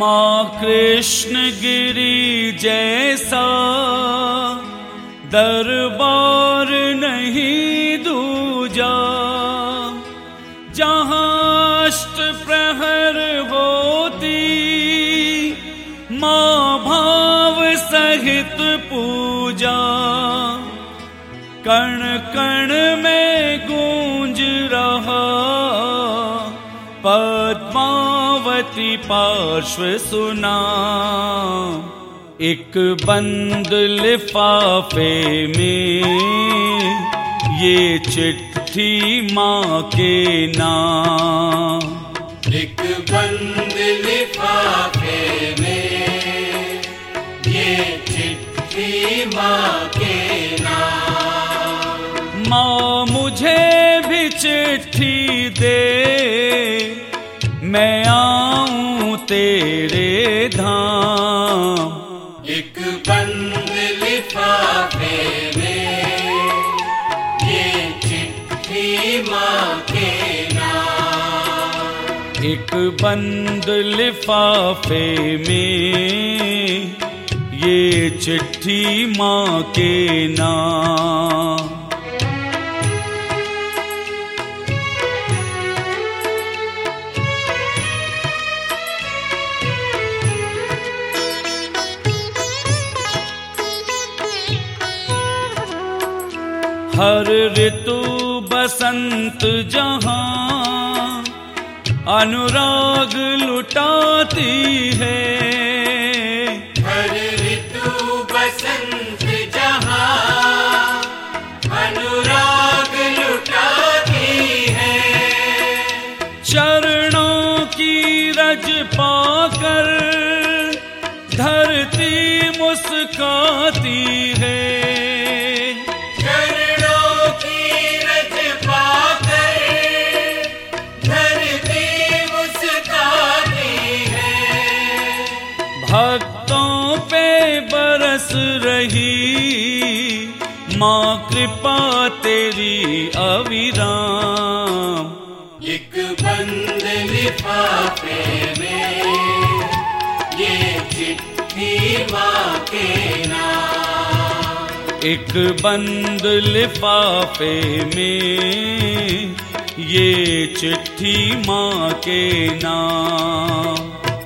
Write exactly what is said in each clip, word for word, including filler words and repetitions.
माँ कृष्ण गिरी जैसा दरबार नहीं दूजा, जहाँ अष्ट प्रहर होती माँ भाव सहित पूजा। कण कण में गूंज रहा पद्मावती पार्श्व सुना। एक बंद लिफाफे में ये चिट्ठी माँ के नाम। एक बंद लिफाफे में ये चिट्ठी माँ के नाम। माँ मुझे भी चिट्ठी दे, मैं आऊं तेरे धाम। एक बंद लिफाफे में ये चिट्ठी माँ के नाम। एक बंद लिफाफे में ये चिट्ठी माँ के नाम। हर ऋतु बसंत जहाँ अनुराग लुटाती है। हर ऋतु बसंत जहाँ अनुराग लुटाती है। चरणों की रज पाकर धरती मुस्काती है। भक्तों पे बरस रही माँ कृपा तेरी अविराम। एक बंद लिफाफे में ये चिट्ठी माँ के नाम। एक बंद लिफाफे में ये चिट्ठी माँ के नाम।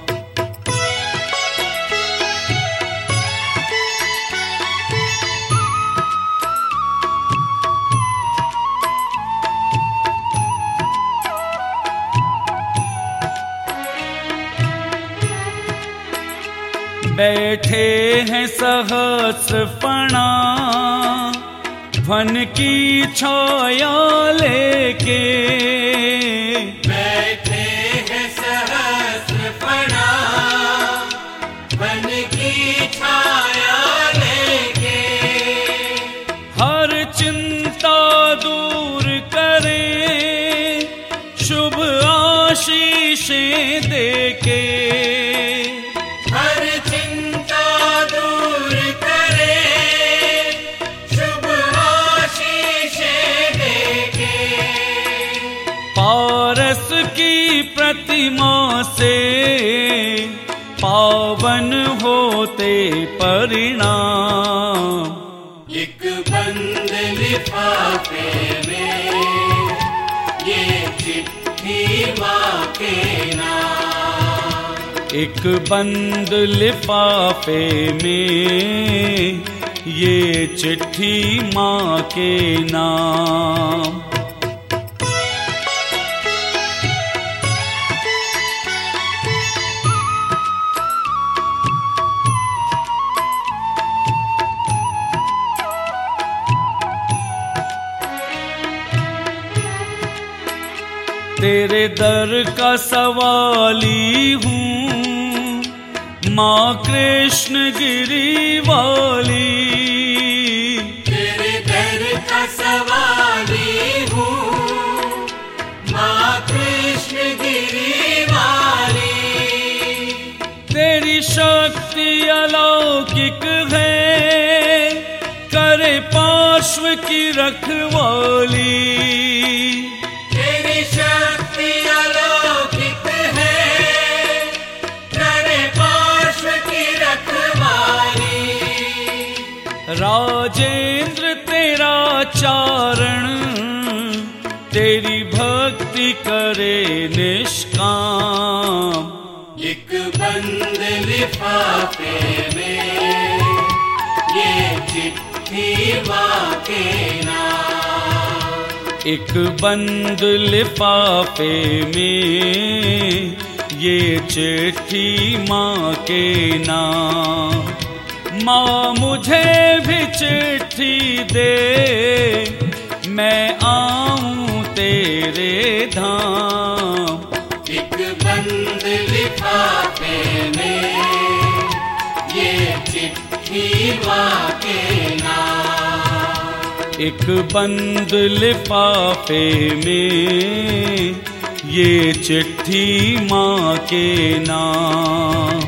बैठे हैं सहस्र फणा वन की छाया लेके। बैठे हैं सहस्र फणा वन की छाया लेके। हर चिंता दूर करें शुभ आशीषें देके। पारस की प्रतिमा से पावन होते परिणाम। एक बंद लिफाफे में ये चिट्ठी माँ के नाम। एक बंद लिफाफे में ये चिट्ठी माँ के नाम। तेरे दर का सवाली हूँ माँ कृष्ण गिरी वाली। तेरे दर का सवाली हूँ माँ कृष्ण गिरी वाली। तेरी शक्ति अलौकिक है करे पार्श्व की रखवाली। तेरी शक्ति अलौकिक है करे राजेंद्र तेरा चारण, तेरी भक्ति करे निष्काम। एक बंद लिफाफे में ये चिट्ठी माँ के नाम। एक बंद लिफाफे में ये चिट्ठी माँ के नाम। माँ मुझे भी चिट्ठी दे, मैं आऊं तेरे धाम। एक बंद लिफाफे में ये चिट्ठी माँ के नाम। एक बंद लिफाफे में ये चिट्ठी माँ के नाम।